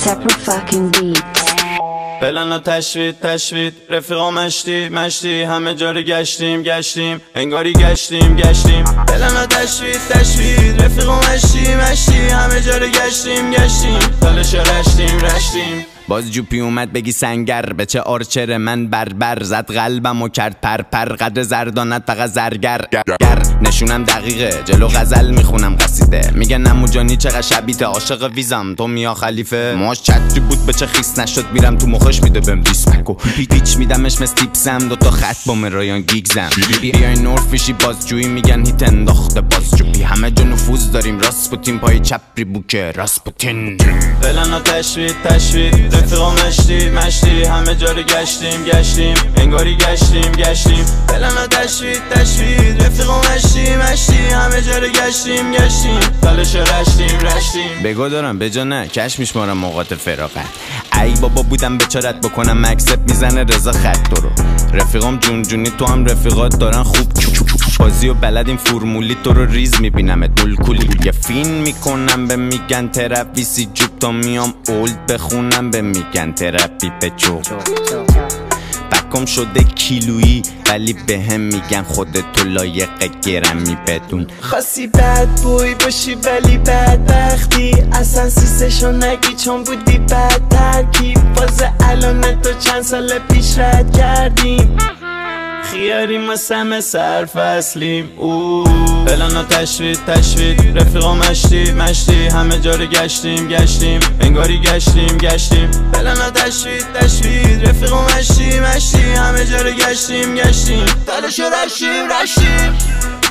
separate fucking beats. پلن و تشوید رفیقا مشتی همه جا رو گشتیم انگاری گشتیم پلن و تشوید رفیقا مشتی همه جا رو گشتیم تالش رشتیم باز جوپی اومد بگی سنگر به چه آرچر من بربر زد قلبم و کرد پر قدر زردانت فقط زرگر نشونم دقیقه جلو غزل میخونم قصیده میگه نموجانی چقدر شبیته عاشق ویزم تو میا خلیفه ماش چطری بود به چه خیس نشد میرم تو مخش میده بهم دیسمکو پیچ میدمش مثل تیپسم دوتا خط با مرایان گیگزم بیای نورف فیشی بازجویی میگن هیت انداخته بازجوبی همه جا نفوذ داریم راسپوتین پای چپری بوکه راسپوتین پلن و تشوید رفیقا مشتی همه جا رو گشتیم انگاری گشتیم پلن و تشوید رفیقا مشتی همه جا رو گشتیم تالش رشتیم بگو دارم به جا نه کش میشمارم موقات فراغت ای بابا بودم بچارت بکنم اکسپ میزنه رضا خط رو رفیقام جونی تو هم رفیقات دارن خوب بازی و بلدیم فرمولی تو رو ریز میبینم دلکولی یه فین میکنم به میگن ترپی سی جوب تا میام اولد بخونم به میگن ترپی پچو بکم شده کیلویی ولی به هم میگن خودتو لایق گرمی بدون خاصی بد بوی باشی ولی بدبختی اصلا سیستشو نگی چون بودی بد ترکیب باز الان تو چند سال پیش رد کردیم خیاریم و سم سرفصلیم پلن و تشوید رفیقا مشتی همه جا رو گشتیم انگاری گشتیم پلن و تشوید رفیقا مشتی همه جا رو گشتیم تالش رشتیم